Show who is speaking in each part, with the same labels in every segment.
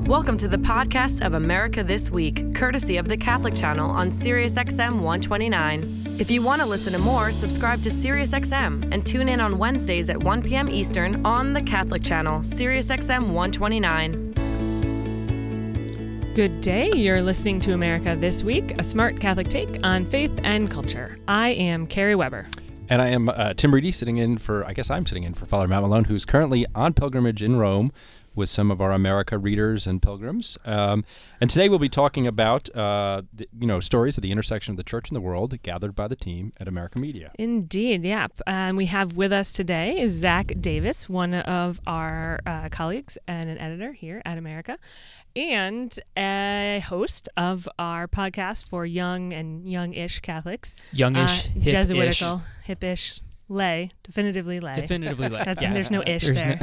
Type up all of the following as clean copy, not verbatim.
Speaker 1: Welcome to the podcast of America This Week, courtesy of the Catholic Channel on SiriusXM 129. If you want to listen to more, subscribe to SiriusXM and tune in on Wednesdays at 1 p.m. Eastern on the Catholic Channel, SiriusXM 129.
Speaker 2: Good day. You're listening to America This Week, a smart Catholic take on faith and culture. I am Carrie Weber.
Speaker 3: And I am Tim Reedy, I'm sitting in for Father Matt Malone, who's currently on pilgrimage in Rome with some of our America readers and pilgrims. And today we'll be talking about, stories at the intersection of the church and the world gathered by the team at America Media.
Speaker 2: Indeed, yeah. We have with us today is Zach Davis, one of our colleagues and an editor here at America, and a host of our podcast for young and young-ish Catholics.
Speaker 4: Youngish, hip-ish.
Speaker 2: Jesuitical, hip-ish, lay, definitively lay.
Speaker 4: Definitively lay.
Speaker 2: There's no ish there.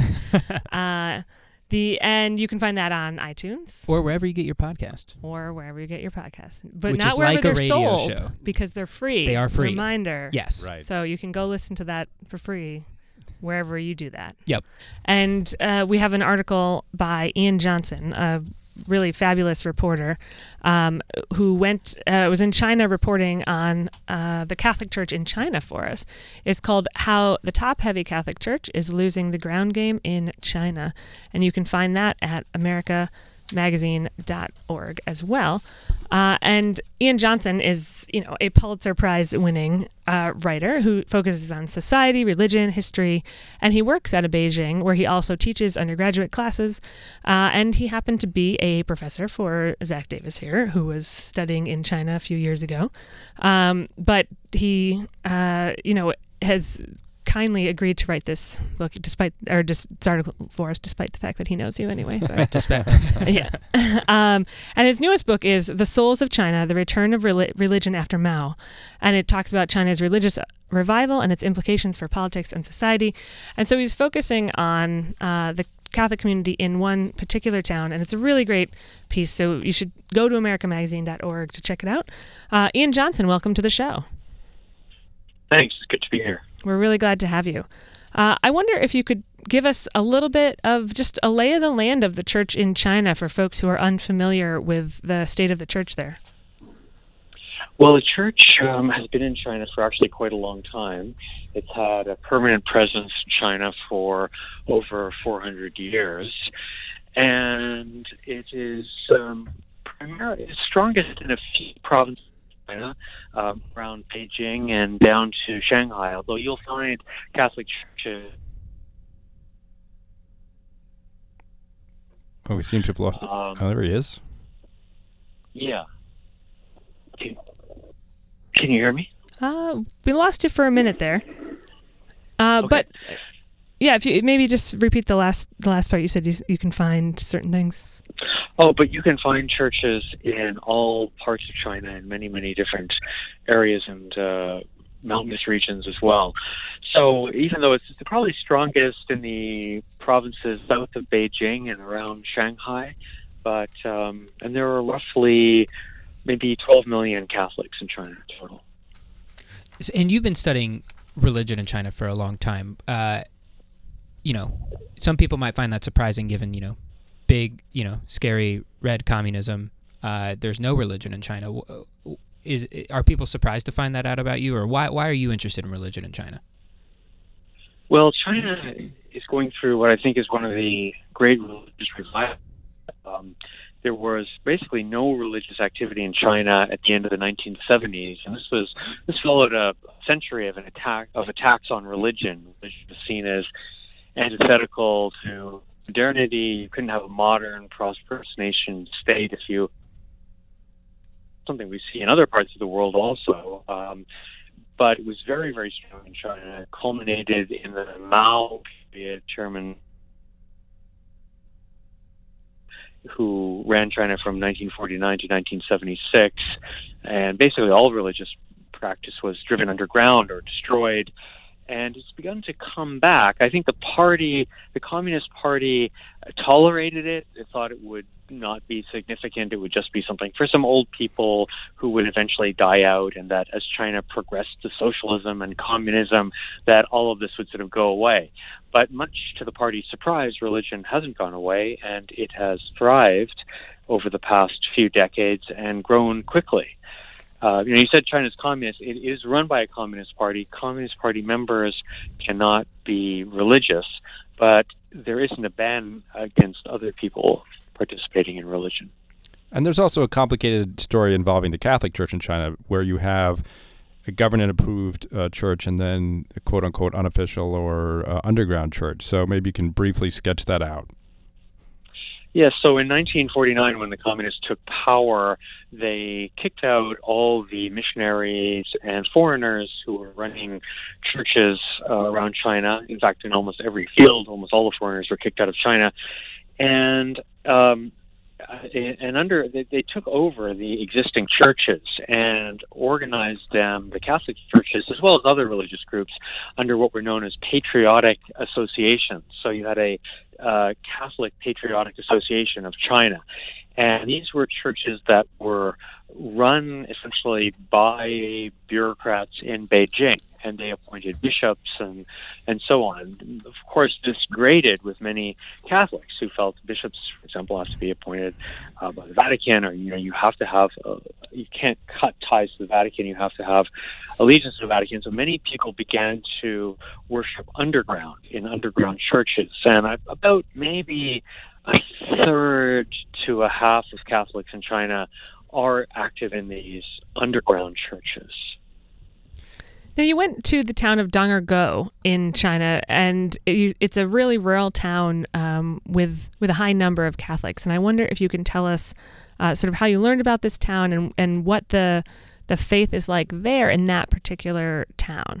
Speaker 2: And you can find that on iTunes.
Speaker 4: Or wherever you get your podcast.
Speaker 2: But
Speaker 4: Which
Speaker 2: not
Speaker 4: is
Speaker 2: wherever
Speaker 4: like
Speaker 2: they're
Speaker 4: a radio
Speaker 2: sold,
Speaker 4: show.
Speaker 2: Because they're free.
Speaker 4: They are free.
Speaker 2: Reminder.
Speaker 4: Yes.
Speaker 3: Right.
Speaker 2: So you can go listen to that for free wherever you do that.
Speaker 4: Yep.
Speaker 2: And we have an article by Ian Johnson, a really fabulous reporter who was in China reporting on the Catholic Church in China for us. It's called How the Top-Heavy Catholic Church is Losing the Ground Game in China. And you can find that at americamagazine.org as well. And Ian Johnson is, a Pulitzer Prize-winning writer who focuses on society, religion, history, and he works at a Beijing where he also teaches undergraduate classes. And he happened to be a professor for Zach Davis here, who was studying in China a few years ago. But he, has kindly agreed to write this book this article for us, despite the fact that he knows you anyway. So. Yeah. And his newest book is The Souls of China, The Return of Religion After Mao. And it talks about China's religious revival and its implications for politics and society. And so he's focusing on the Catholic community in one particular town, and it's a really great piece. So you should go to americamagazine.org to check it out. Ian Johnson, welcome to the show.
Speaker 5: Thanks. It's good to be here.
Speaker 2: We're really glad to have you. I wonder if you could give us a little bit of just a lay of the land of the church in China for folks who are unfamiliar with the state of the church there.
Speaker 5: Well, the church has been in China for actually quite a long time. It's had a permanent presence in China for over 400 years. And it is primarily strongest in a few provinces. China, around Beijing and down to Shanghai, although you'll find Catholic churches.
Speaker 3: Oh, we seem to have lost there he is.
Speaker 5: Yeah. Can you hear me?
Speaker 2: We lost you for a minute there.
Speaker 5: Okay.
Speaker 2: But yeah, if you maybe just repeat the last part. You said you can find certain things.
Speaker 5: Oh, but you can find churches in all parts of China in many, many different areas and mountainous regions as well. So even though it's probably strongest in the provinces south of Beijing and around Shanghai, but and there are roughly maybe 12 million Catholics in China total.
Speaker 4: And you've been studying religion in China for a long time. Some people might find that surprising given, big, scary red communism. There's no religion in China. Are people surprised to find that out about you, or why are you interested in religion in China?
Speaker 5: Well, China is going through what I think is one of the great religious revivals. There was basically no religious activity in China at the end of the 1970s, and this followed a century of attacks on religion. Religion was seen as antithetical to modernity. You couldn't have a modern, prosperous nation state if you something we see in other parts of the world also. But it was very, very strong in China. It culminated in the Mao period, chairman who ran China from 1949 to 1976. And basically all religious practice was driven underground or destroyed. and it's begun to come back. I think the Communist Party, tolerated it. It thought it would not be significant. It would just be something for some old people who would eventually die out, and that as China progressed to socialism and communism, that all of this would sort of go away. But much to the party's surprise, religion hasn't gone away, and it has thrived over the past few decades and grown quickly. You said China's communist. It is run by a Communist Party. Communist Party members cannot be religious, but there isn't a ban against other people participating in religion.
Speaker 3: And there's also a complicated story involving the Catholic Church in China, where you have a government-approved church and then a quote-unquote unofficial or underground church. So maybe you can briefly sketch that out.
Speaker 5: Yes, so in 1949, when the communists took power, they kicked out all the missionaries and foreigners who were running churches around China. In fact, in almost every field, almost all the foreigners were kicked out of China. And they took over the existing churches and organized them, the Catholic churches, as well as other religious groups, under what were known as patriotic associations. So you had a Catholic Patriotic Association of China, and these were churches that were run essentially by bureaucrats in Beijing, and they appointed bishops and so on. Of course, this grated with many Catholics who felt bishops, for example, have to be appointed by the Vatican, or you have to have you can't cut ties to the Vatican. You have to have allegiance to the Vatican. So many people began to worship underground in underground churches, and about maybe a third to a half of Catholics in China are active in these underground churches.
Speaker 2: Now, you went to the town of Dongergo in China, and it's a really rural town with a high number of Catholics. And I wonder if you can tell us sort of how you learned about this town and what the faith is like there in that particular town.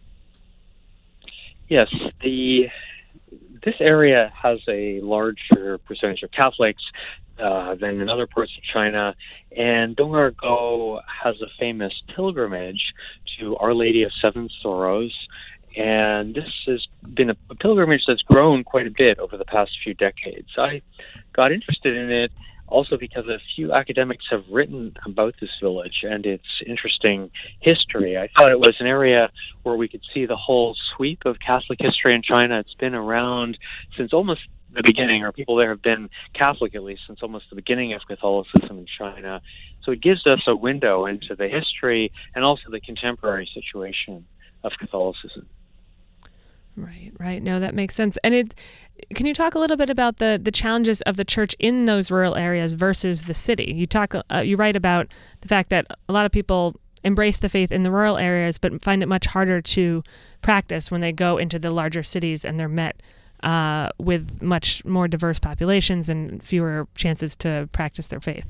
Speaker 5: Yes, this area has a larger percentage of Catholics than in other parts of China, and Dongergo has a famous pilgrimage to Our Lady of Seven Sorrows, and this has been a pilgrimage that's grown quite a bit over the past few decades. I got interested in it also because a few academics have written about this village and its interesting history. I thought it was an area where we could see the whole sweep of Catholic history in China. It's been around since almost the beginning, or people there have been Catholic at least since almost the beginning of Catholicism in China. So it gives us a window into the history and also the contemporary situation of Catholicism.
Speaker 2: Right. No, that makes sense. And can you talk a little bit about the challenges of the church in those rural areas versus the city? You write about the fact that a lot of people embrace the faith in the rural areas, but find it much harder to practice when they go into the larger cities and they're met with much more diverse populations and fewer chances to practice their faith.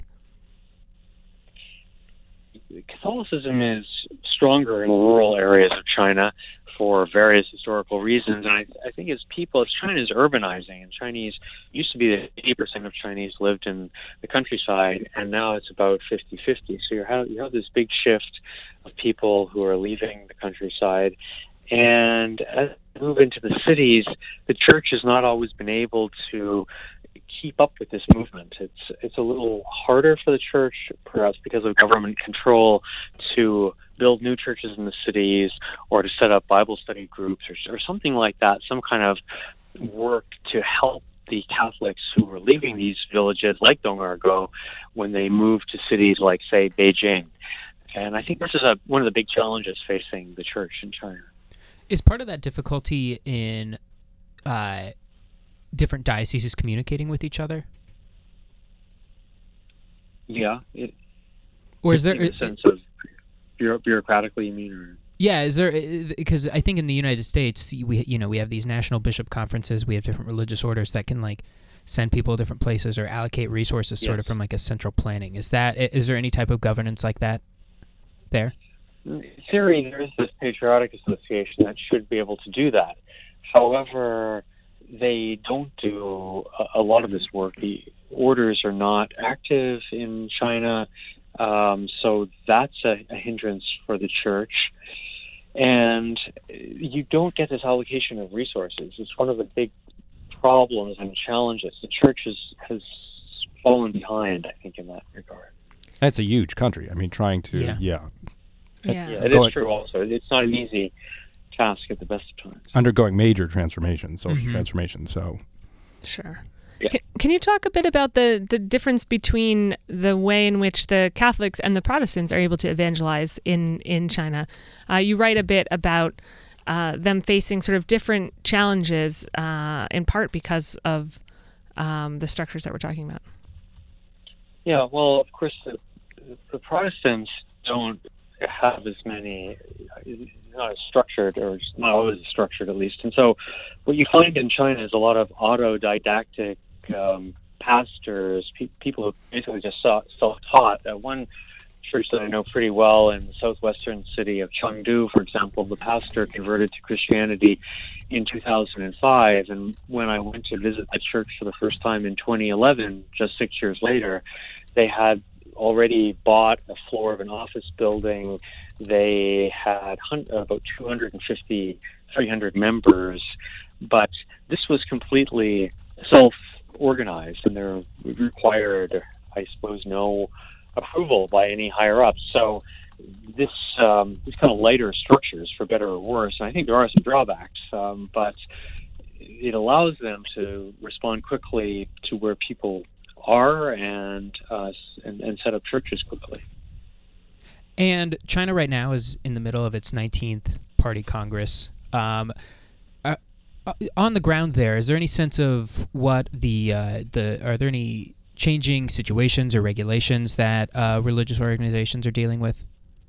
Speaker 5: Catholicism is stronger in rural areas of China for various historical reasons, and I think as China is urbanizing, and Chinese used to be that 80% of Chinese lived in the countryside, and now it's about 50-50. So you have this big shift of people who are leaving the countryside, and as we move into the cities, the church has not always been able to keep up with this movement. It's a little harder for the church, perhaps because of government control, to build new churches in the cities or to set up Bible study groups or something like that, some kind of work to help the Catholics who are leaving these villages like Dongergo when they move to cities like, say, Beijing. And I think this is one of the big challenges facing the church in China.
Speaker 4: Is part of that difficulty in different dioceses communicating with each other?
Speaker 5: Yeah.
Speaker 4: Or is there
Speaker 5: a sense of bureaucratically, you mean? Or?
Speaker 4: Yeah, is there, because I think in the United States we have these national bishop conferences, we have different religious orders that can send people to different places or allocate resources sort of from a central planning. Is there any type of governance like that there?
Speaker 5: In theory, there is this patriotic association that should be able to do that. However, they don't do a lot of this work. The orders are not active in China, so that's a hindrance for the church. and you don't get this allocation of resources. It's one of the big problems and challenges. The church has fallen behind, I think, in that regard.
Speaker 3: That's a huge country. I mean, trying to,
Speaker 2: Yeah.
Speaker 5: It is true also. It's not an easy task at the best of times.
Speaker 3: Undergoing major transformation, social transformation, so.
Speaker 2: Sure.
Speaker 5: Yeah.
Speaker 2: Can you talk a bit about the difference between the way in which the Catholics and the Protestants are able to evangelize in China? You write a bit about them facing sort of different challenges, in part because of the structures that we're talking about.
Speaker 5: Yeah, well, of course, the Protestants don't have as many, not as structured, or not always structured at least. And so what you find in China is a lot of autodidactic pastors, people who basically just self-taught. One church that I know pretty well in the southwestern city of Chengdu, for example, the pastor converted to Christianity in 2005. And when I went to visit the church for the first time in 2011, just 6 years later, they had already bought a floor of an office building. They had about 250, 300 members, but this was completely self-organized, and there required, I suppose, no approval by any higher ups. So this these kind of lighter structures, for better or worse, and I think there are some drawbacks, but it allows them to respond quickly to where people are and set up churches quickly.
Speaker 4: And China right now is in the middle of its 19th Party Congress. On the ground there, is there any sense of what are there any changing situations or regulations that religious organizations are dealing with?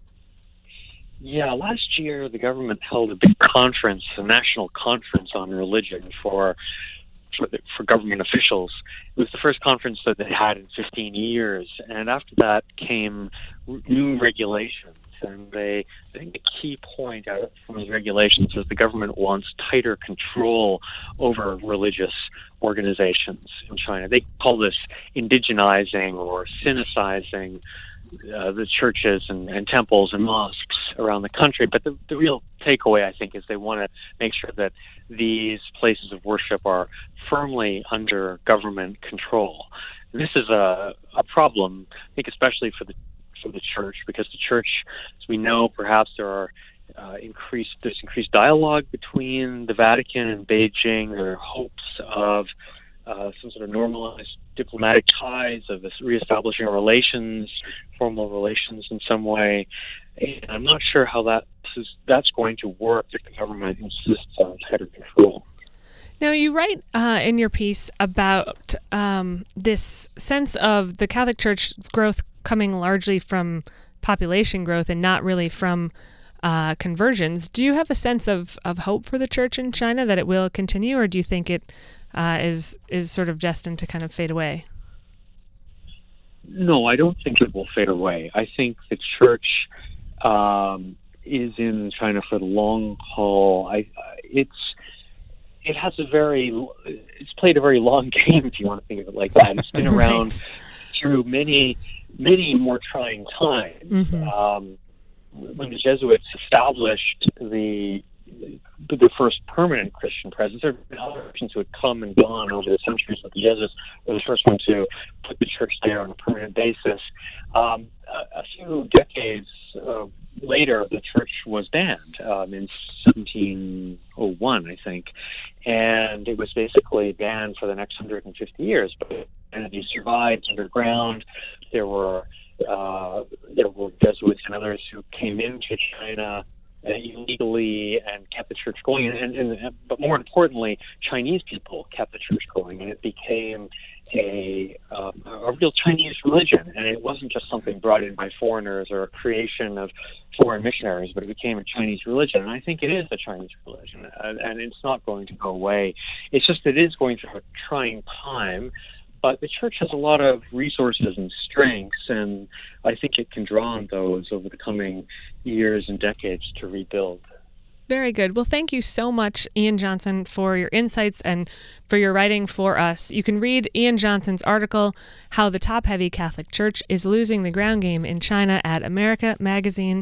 Speaker 5: Yeah, last year the government held a big conference, a national conference on religion for government officials. It was the first conference that they had in 15 years, and after that came new regulations. And I think the key point out from these regulations is the government wants tighter control over religious organizations in China. They call this indigenizing or sinicizing the churches and temples and mosques around the country. But the real takeaway, I think, is they want to make sure that these places of worship are firmly under government control. This is a problem, I think, especially for the church, because the church, as we know, perhaps there's increased dialogue between the Vatican and Beijing. There are hopes of some sort of normalized diplomatic ties, of this reestablishing relations, formal relations in some way. And I'm not sure how that's going to work if the government insists on tighter control.
Speaker 2: Now, you write in your piece about this sense of the Catholic Church's growth coming largely from population growth and not really from conversions. Do you have a sense of hope for the church in China, that it will continue, or do you think it is sort of destined to kind of fade away?
Speaker 5: No, I don't think it will fade away. I think the church is in China for the long haul. It's played a very long game, if you want to think of it like that. It's been around through many more trying times.
Speaker 2: Mm-hmm.
Speaker 5: When the Jesuits established the first permanent Christian presence, there have been other Christians who had come and gone over the centuries, but the Jesuits were the first one to put the church there on a permanent basis. A few decades later, the church was banned in 1701, I think, and it was basically banned for the next 150 years. But it survived underground. There were Jesuits and others who came into China illegally and kept the church going, but more importantly, Chinese people kept the church going, and it became a real Chinese religion. And it wasn't just something brought in by foreigners or a creation of foreign missionaries, but it became a Chinese religion. And I think it is a Chinese religion, and it's not going to go away. It's just it is going through a trying time. But the church has a lot of resources and strengths, and I think it can draw on those over the coming years and decades to rebuild.
Speaker 2: Very good. Well, thank you so much, Ian Johnson, for your insights and for your writing for us. You can read Ian Johnson's article, How the Top-Heavy Catholic Church is Losing the Ground Game in China, at americamagazine.com.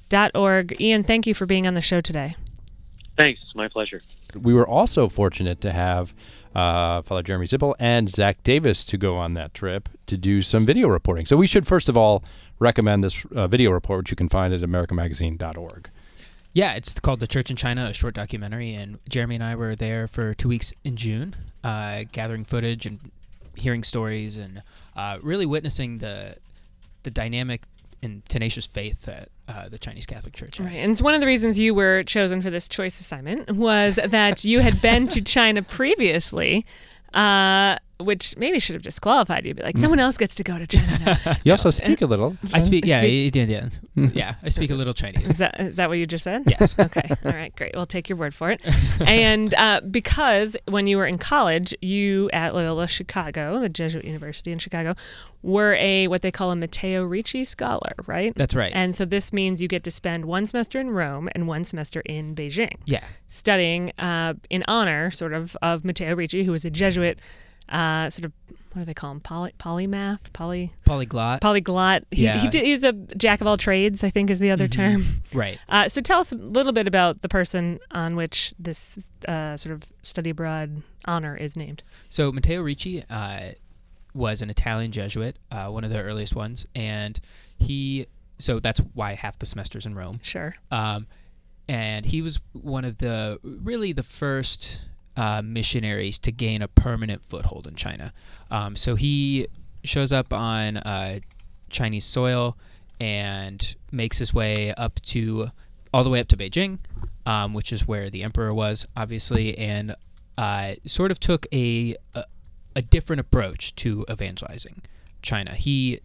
Speaker 2: churchandchina.org. Ian, thank you for being on the show today.
Speaker 5: Thanks. It's my pleasure.
Speaker 3: We were also fortunate to have Father Jeremy Zippel and Zach Davis to go on that trip to do some video reporting. So we should first of all recommend this video report, which you can find at americamagazine.org.
Speaker 4: Yeah, it's called The Church in China, a short documentary, and Jeremy and I were there for 2 weeks in June, gathering footage and hearing stories and really witnessing the dynamic and tenacious faith that the Chinese Catholic Church has.
Speaker 2: Right, and it's one of the reasons you were chosen for this choice assignment was that you had been to China previously, which maybe should have disqualified you. Be like, someone else gets to go to China now.
Speaker 3: You also speak a little.
Speaker 4: I speak, yeah, yeah, I speak a little Chinese.
Speaker 2: Is that what you just said?
Speaker 4: Yes.
Speaker 2: Okay. All right. Great. We'll take your word for it. And because when you were in college, you at Loyola Chicago, the Jesuit University in Chicago, were what they call a Matteo Ricci scholar, right?
Speaker 4: That's right.
Speaker 2: And so this means you get to spend 1 semester in Rome and 1 semester in Beijing.
Speaker 4: Yeah.
Speaker 2: Studying in honor, sort of Matteo Ricci, who was a Jesuit. Sort of, what do they call him? Polymath?
Speaker 4: Polyglot.
Speaker 2: Polyglot. He's a jack of all trades, I think is the other term.
Speaker 4: Right.
Speaker 2: So tell us a little bit about the person on which this sort of study abroad honor is named.
Speaker 4: So Matteo Ricci was an Italian Jesuit, one of the earliest ones, and so that's why half the semester's in Rome.
Speaker 2: Sure.
Speaker 4: And he was one of the first missionaries to gain a permanent foothold in China. So he shows up on Chinese soil and makes his way all the way up to Beijing, which is where the emperor was, obviously, and sort of took a different approach to evangelizing China. He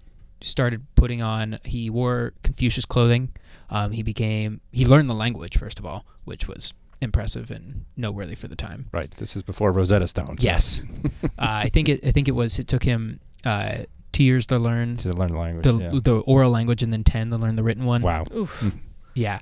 Speaker 4: wore Confucius clothing. He learned the language, first of all, which was impressive and noteworthy for the time.
Speaker 3: Right. This is before Rosetta Stone.
Speaker 4: Yes. I think it took him 2 years to learn
Speaker 3: the language.
Speaker 4: The oral language, and then 10 to learn the written one.
Speaker 3: Wow.
Speaker 2: Oof.
Speaker 4: Yeah.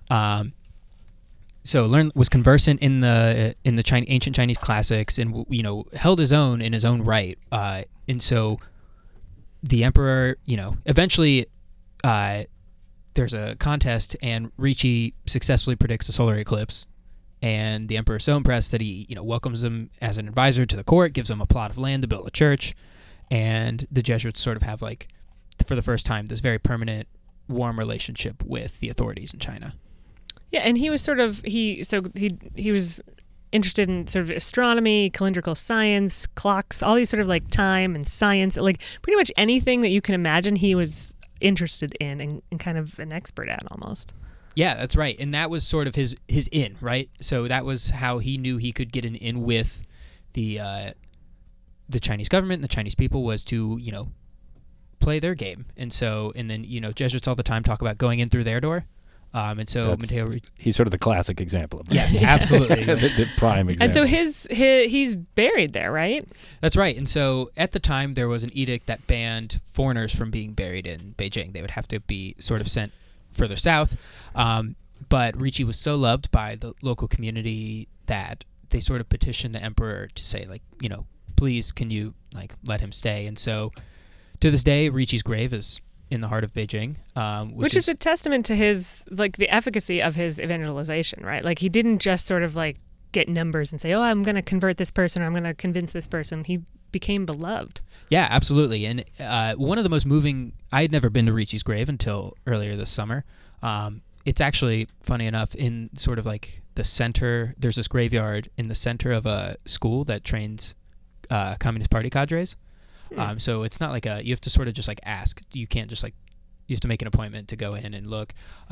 Speaker 4: So was conversant in the ancient Chinese classics, and held his own in his own right. And so the emperor, eventually there's a contest, and Ricci successfully predicts a solar eclipse. And the emperor is so impressed that he, welcomes him as an advisor to the court, gives him a plot of land to build a church, and the Jesuits sort of have, for the first time, this very permanent, warm relationship with the authorities in China.
Speaker 2: Yeah, and he was he was interested in sort of astronomy, calendrical science, clocks, all these sort of time and science, pretty much anything that you can imagine he was interested in and kind of an expert at almost.
Speaker 4: Yeah, that's right. And that was sort of his in, right? So that was how he knew he could get an in with the Chinese government and the Chinese people, was to, play their game. And then, Jesuits all the time talk about going in through their door. And so Matteo,
Speaker 3: he's sort of the classic example of that.
Speaker 4: Yes, absolutely.
Speaker 3: the prime example.
Speaker 2: And so he's buried there, right?
Speaker 4: That's right. And so at the time there was an edict that banned foreigners from being buried in Beijing. They would have to be sort of sent further south. But Ricci was so loved by the local community that they sort of petitioned the emperor to say, please, can you let him stay? And so to this day, Ricci's grave is in the heart of Beijing,
Speaker 2: which is a testament to his the efficacy of his evangelization, right? He didn't just sort of get numbers and say, oh, I'm going to convert this person, or I'm going to convince this person. He became beloved.
Speaker 4: Yeah, absolutely. And one of the most moving, I had never been to Ricci's grave until earlier this summer. It's actually, funny enough, in sort of the center, there's this graveyard in the center of a school that trains Communist Party cadres. So it's not you have to sort of just ask. You can't just you have to make an appointment to go in and look.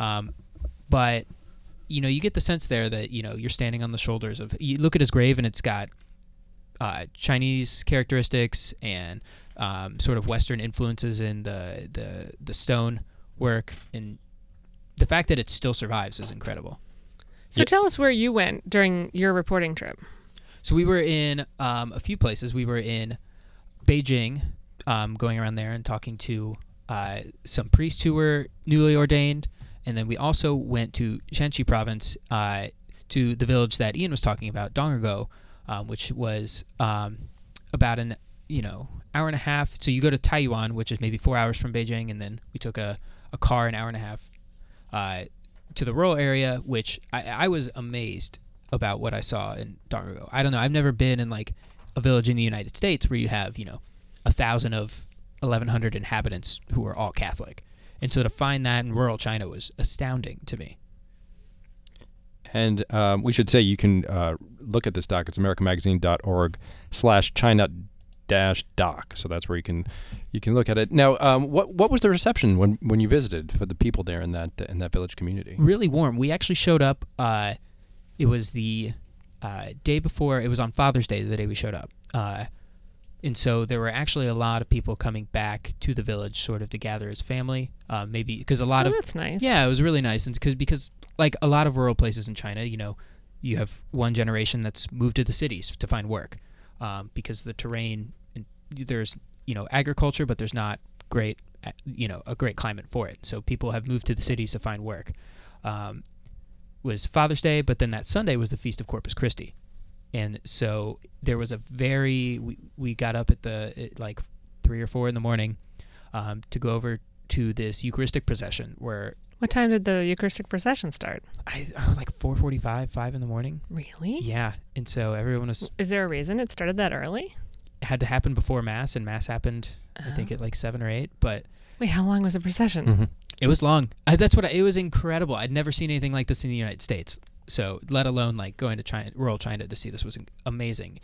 Speaker 4: But, you get the sense there that, you're standing on the shoulders of, you look at his grave and it's got Chinese characteristics and sort of Western influences in the stone work, and the fact that it still survives is incredible.
Speaker 2: So tell us where you went during your reporting trip.
Speaker 4: So we were in a few places. We were in Beijing, going around there and talking to some priests who were newly ordained, and then we also went to Shanxi province, to the village that Ian was talking about, Donggo, which was about an hour and a half. So you go to Taiyuan, which is maybe 4 hours from Beijing, and then we took a car an hour and a half to the rural area, which I was amazed about what I saw in Dongguo. I don't know. I've never been in like a village in the United States where you have 1,000 of 1,100 inhabitants who are all Catholic, and so to find that in rural China was astounding to me.
Speaker 3: And we should say you can look at this doc. It's americanmagazine.org/China-doc. So that's where you can look at it. Now, what was the reception when you visited for the people there in that village community?
Speaker 4: Really warm. We actually showed up. It was the day before. It was on Father's Day, the day we showed up. And so there were actually a lot of people coming back to the village sort of to gather as family. Maybe because a lot of...
Speaker 2: that's nice.
Speaker 4: Yeah, it was really nice. And because like a lot of rural places in China, you have one generation that's moved to the cities to find work because the terrain, there's, agriculture, but there's not a great climate for it. So people have moved to the cities to find work. Was Father's Day, but then that Sunday was the Feast of Corpus Christi. And so there was we got up at like 3 or 4 in the morning to go over to this Eucharistic procession where...
Speaker 2: What time did the Eucharistic procession start?
Speaker 4: Like 4:45, 5 in the morning.
Speaker 2: Really?
Speaker 4: Yeah. And so everyone was...
Speaker 2: Is there a reason it started that early?
Speaker 4: It had to happen before Mass, and Mass happened, I think, at like 7 or 8. But
Speaker 2: wait, how long was the procession?
Speaker 3: Mm-hmm.
Speaker 4: It was long. It was incredible. I'd never seen anything like this in the United States. So let alone like going to rural China to see this was amazing.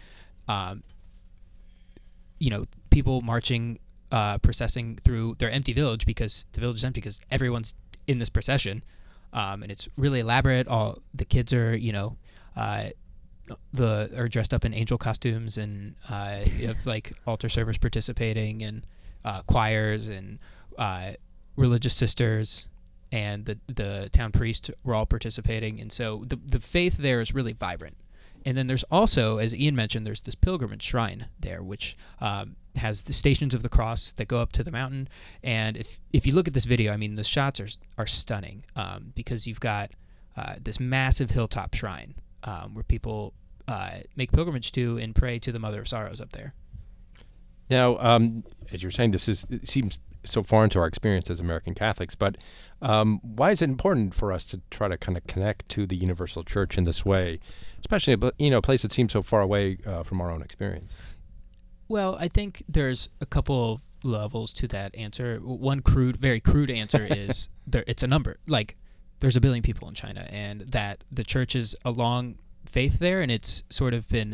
Speaker 4: People marching, processing through their empty village because the village is empty because everyone's in this procession, and it's really elaborate. All the kids are, are dressed up in angel costumes, and you have like altar servers participating, and choirs, and religious sisters, and the town priest were all participating, and so the faith there is really vibrant. And then there's also, as Ian mentioned, there's this pilgrimage shrine there, which has the Stations of the Cross that go up to the mountain. And if you look at this video, I mean, the shots are stunning because you've got this massive hilltop shrine where people make pilgrimage to and pray to the Mother of Sorrows up there.
Speaker 3: Now, as you're saying, it seems so foreign to our experience as American Catholics, but why is it important for us to try to kind of connect to the universal church in this way, especially a place that seems so far away from our own experience?
Speaker 4: Well, I think there's a couple levels to that answer. One very crude answer is it's a number. Like, there's 1 billion people in China, and that the church is a long faith there, and it's sort of been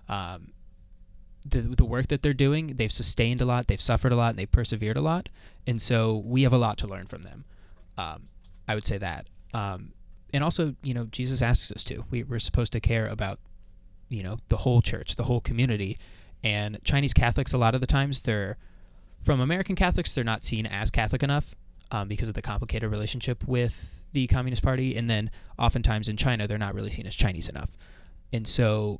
Speaker 4: the work that they're doing. They've sustained a lot, they've suffered a lot, and they've persevered a lot, and so we have a lot to learn from them. I would say that. And also, Jesus asks us to. We're supposed to care about, the whole church, the whole community. And Chinese Catholics, a lot of the times, from American Catholics, they're not seen as Catholic enough because of the complicated relationship with the Communist Party. And then oftentimes in China, they're not really seen as Chinese enough. And so,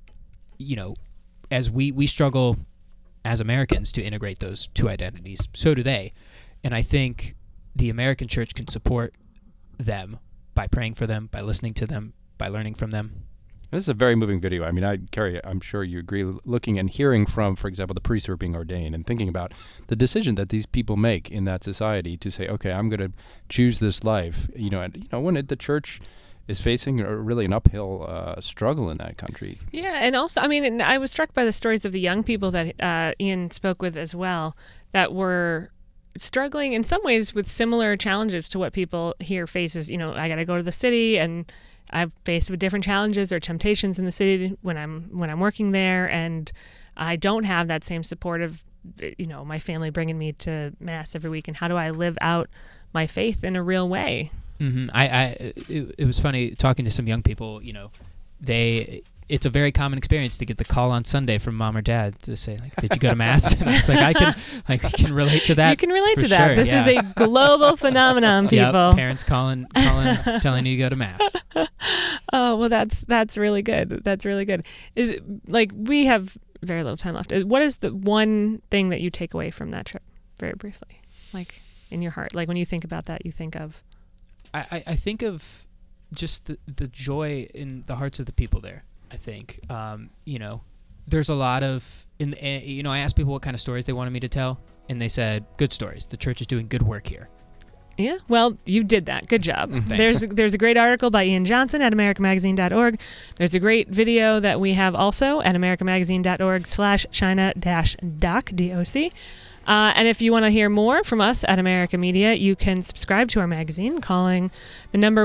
Speaker 4: as we struggle as Americans to integrate those two identities, so do they. And I think the American church can support them by praying for them, by listening to them, by learning from them.
Speaker 3: This is a very moving video. I mean, Kerry, I'm sure you agree, looking and hearing from, for example, the priests who are being ordained and thinking about the decision that these people make in that society to say, okay, I'm going to choose this life, when the church is facing really an uphill struggle in that country.
Speaker 2: Yeah, and also, I mean, I was struck by the stories of the young people that Ian spoke with as well, that were struggling in some ways with similar challenges to what people here faces. I got to go to the city, and I've faced with different challenges or temptations in the city when I'm working there, and I don't have that same support of my family bringing me to Mass every week. And how do I live out my faith in a real way?
Speaker 4: Mm-hmm. It was funny talking to some young people. It's a very common experience to get the call on Sunday from mom or dad to say, like, did you go to Mass? And I was like, I can relate to that.
Speaker 2: You can relate to that.
Speaker 4: Sure,
Speaker 2: this is a global phenomenon, people.
Speaker 4: Yep, parents calling, telling you to go to Mass.
Speaker 2: Oh, well, that's really good. That's really good. Is it, like, we have very little time left. What is the one thing that you take away from that trip, very briefly, like in your heart? Like, when you think about that, you think of?
Speaker 4: I think of just the joy in the hearts of the people there. I think, there's a lot of, I asked people what kind of stories they wanted me to tell, and they said, good stories. The church is doing good work here.
Speaker 2: Yeah, well, you did that. Good job.
Speaker 4: Thanks.
Speaker 2: There's a great article by Ian Johnson at americamagazine.org. There's a great video that we have also at americamagazine.org/China-doc, DOC. And if you want to hear more from us at America Media, you can subscribe to our magazine calling the number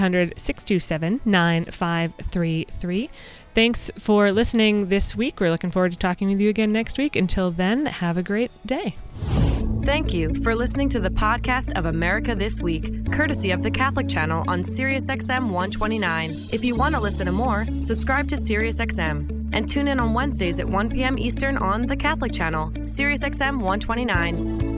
Speaker 2: 1-800-627-9533. Thanks for listening this week. We're looking forward to talking with you again next week. Until then, have a great day.
Speaker 1: Thank you for listening to the podcast of America This Week, courtesy of the Catholic Channel on SiriusXM 129. If you want to listen to more, subscribe to SiriusXM and tune in on Wednesdays at 1 p.m. Eastern on the Catholic Channel, SiriusXM 129.